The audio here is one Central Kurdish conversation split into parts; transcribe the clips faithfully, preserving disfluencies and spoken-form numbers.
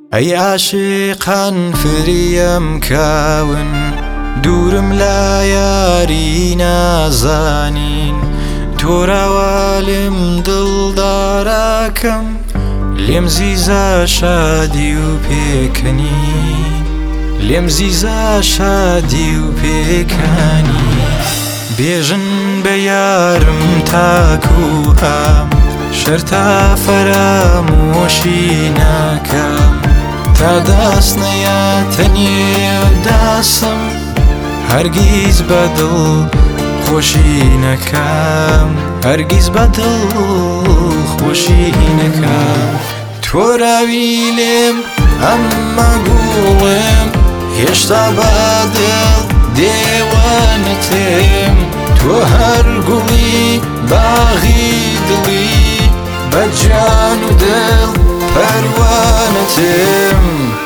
ئەی عاشقان فریم کاون دوورم لا یاری نازانین تۆراوالم دڵداراکەم لێم زیزە شادی و پێکەنین لێم زیزە شادی و پێکانی بێژن بە یارم تاکو ئام شەرتا فەرامۆشی ناکەم تا داستنەیە تەنێ داسم هەرگیز بەدڵ خۆشی نەکەم هەرگیز بەدڵ خۆشی نەکەم تۆراوی لێم ئەممە گوڵم هێشتا بەدڵ دێوانەتێم تۆ هەر گوڵی باغی دڵی بەجان و دڵ پەروانەتێم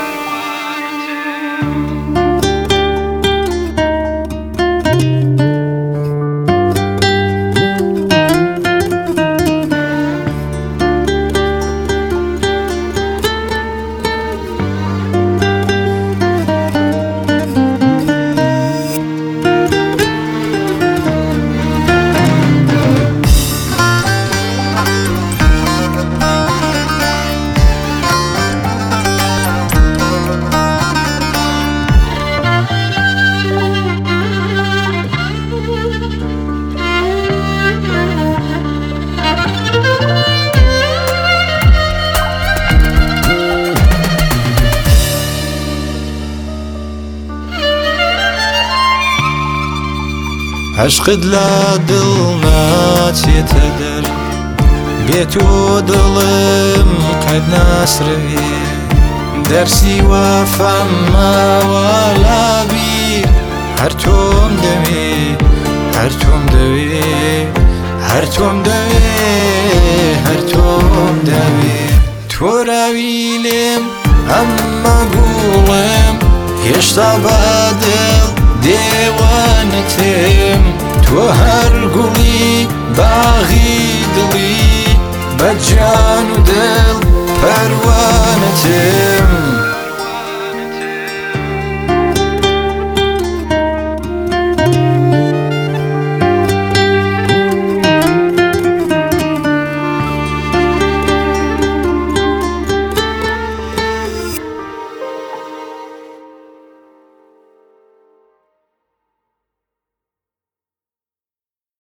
عشقت لا دڵ ناچێتە دەر بێ تۆ دڵم قەت ناسرەوێ دەرسی وەفام ماوە لا بیر هەر تۆم دەوێ هەر تۆم دەوێ هەر تۆم دەوێ هەر تۆم دەوێ تۆراوی لێم ئەممە گوڵم هێشتا بەدڵ دێوانەتێم تۆ هەر گوڵی باغی دڵی بەجان و دڵ پەروانەتێم